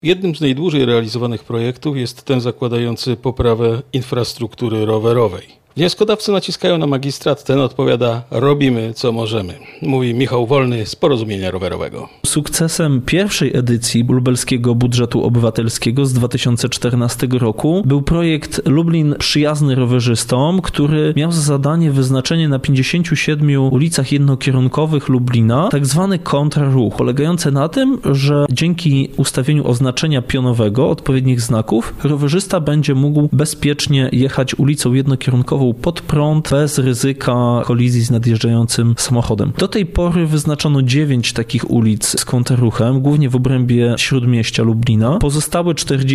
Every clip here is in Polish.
Jednym z najdłużej realizowanych projektów jest ten zakładający poprawę infrastruktury rowerowej. Wnioskodawcy naciskają na magistrat, ten odpowiada: robimy co możemy. Mówi Michał Wolny z Porozumienia Rowerowego. Sukcesem pierwszej edycji lubelskiego budżetu obywatelskiego z 2014 roku był projekt Lublin przyjazny rowerzystom, który miał za zadanie wyznaczenie na 57 ulicach jednokierunkowych Lublina tak zwany kontraruch, polegający na tym, że dzięki ustawieniu oznaczenia pionowego, odpowiednich znaków, rowerzysta będzie mógł bezpiecznie jechać ulicą jednokierunkową pod prąd bez ryzyka kolizji z nadjeżdżającym samochodem. Do tej pory wyznaczono 9 takich ulic z kontraruchem, głównie w obrębie śródmieścia Lublina. Pozostałe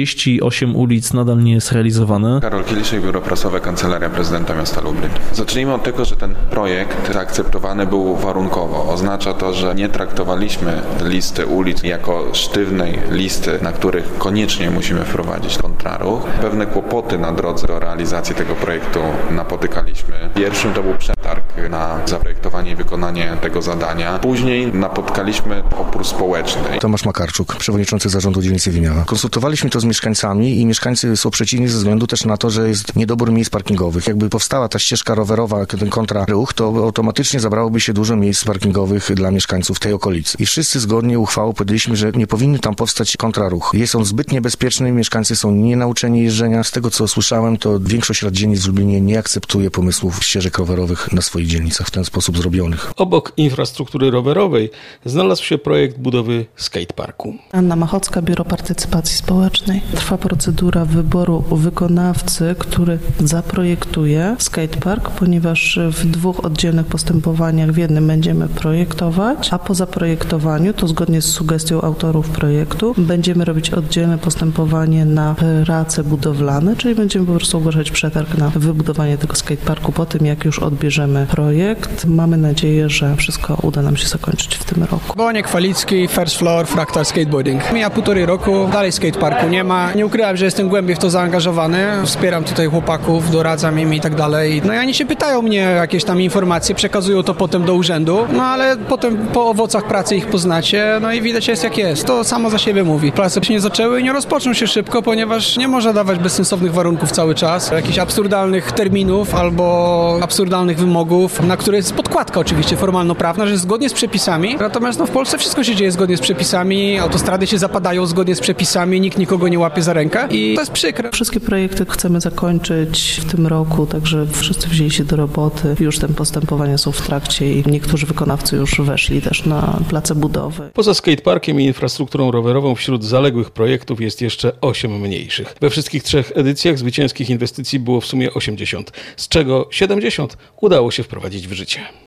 48 ulic nadal nie jest realizowane. Karol Kieliszek, Biuro Prasowe, Kancelaria Prezydenta Miasta Lublin. Zacznijmy od tego, że ten projekt zaakceptowany był warunkowo. Oznacza to, że nie traktowaliśmy listy ulic jako sztywnej listy, na których koniecznie musimy wprowadzić kontraruch. Pewne kłopoty na drodze do realizacji tego projektu napotykaliśmy. Pierwszym to był przetarg na zaprojektowanie i wykonanie tego zadania. Później napotkaliśmy opór społeczny. Tomasz Makarczuk, przewodniczący zarządu dzielnicy Winiawa. Konsultowaliśmy to z mieszkańcami i mieszkańcy są przeciwni ze względu też na to, że jest niedobór miejsc parkingowych. Jakby powstała ta ścieżka rowerowa, ten kontraruch, to automatycznie zabrałoby się dużo miejsc parkingowych dla mieszkańców tej okolicy. I wszyscy zgodnie uchwałą powiedzieliśmy, że nie powinny tam powstać kontraruch. Jest on zbyt niebezpieczny, mieszkańcy są nienauczeni jeżdżenia. Z tego, co słyszałem, to większość rad dzielnic w Lublinie nie akceptuje pomysłów ścieżek rowerowych na swoich dzielnicach w ten sposób zrobionych. Obok infrastruktury rowerowej znalazł się projekt budowy skateparku. Anna Machocka, Biuro Partycypacji Społecznej. Trwa procedura wyboru wykonawcy, który zaprojektuje skatepark, ponieważ w 2 oddzielnych postępowaniach w jednym będziemy projektować, a po zaprojektowaniu, to zgodnie z sugestią autorów projektu, będziemy robić oddzielne postępowanie na prace budowlane, czyli będziemy po prostu ogłaszać przetarg na wybudowanie tego skateparku po tym, jak już odbierzemy projekt. Mamy nadzieję, że wszystko uda nam się zakończyć w tym roku. Boniek Falicki, First Floor, Fractal Skateboarding. Mija 1,5 roku, dalej skateparku nie ma. Nie ukrywam, że jestem głębiej w to zaangażowany. Wspieram tutaj chłopaków, doradzam im i tak dalej. No i oni się pytają mnie jakieś tam informacje, przekazują to potem do urzędu, no ale potem po owocach pracy ich poznacie, no i widać jest jak jest. To samo za siebie mówi. Prace się nie zaczęły i nie rozpoczną się szybko, ponieważ nie można dawać bezsensownych warunków cały czas, jakichś absurdalnych terminów albo absurdalnych wymogów, na które jest podkładka oczywiście formalno-prawna, że jest zgodnie z przepisami. Natomiast w Polsce wszystko się dzieje zgodnie z przepisami, autostrady się zapadają zgodnie z przepisami, nikt nikogo nie łapie za rękę i to jest przykre. Wszystkie projekty chcemy zakończyć w tym roku, także wszyscy wzięli się do roboty. Już te postępowania są w trakcie i niektórzy wykonawcy już weszli też na place budowy. Poza skateparkiem i infrastrukturą rowerową wśród zaległych projektów jest jeszcze 8 mniejszych. We wszystkich 3 edycjach zwycięskich inwestycji było w sumie 80, z czego 70 udało się wprowadzić w życie.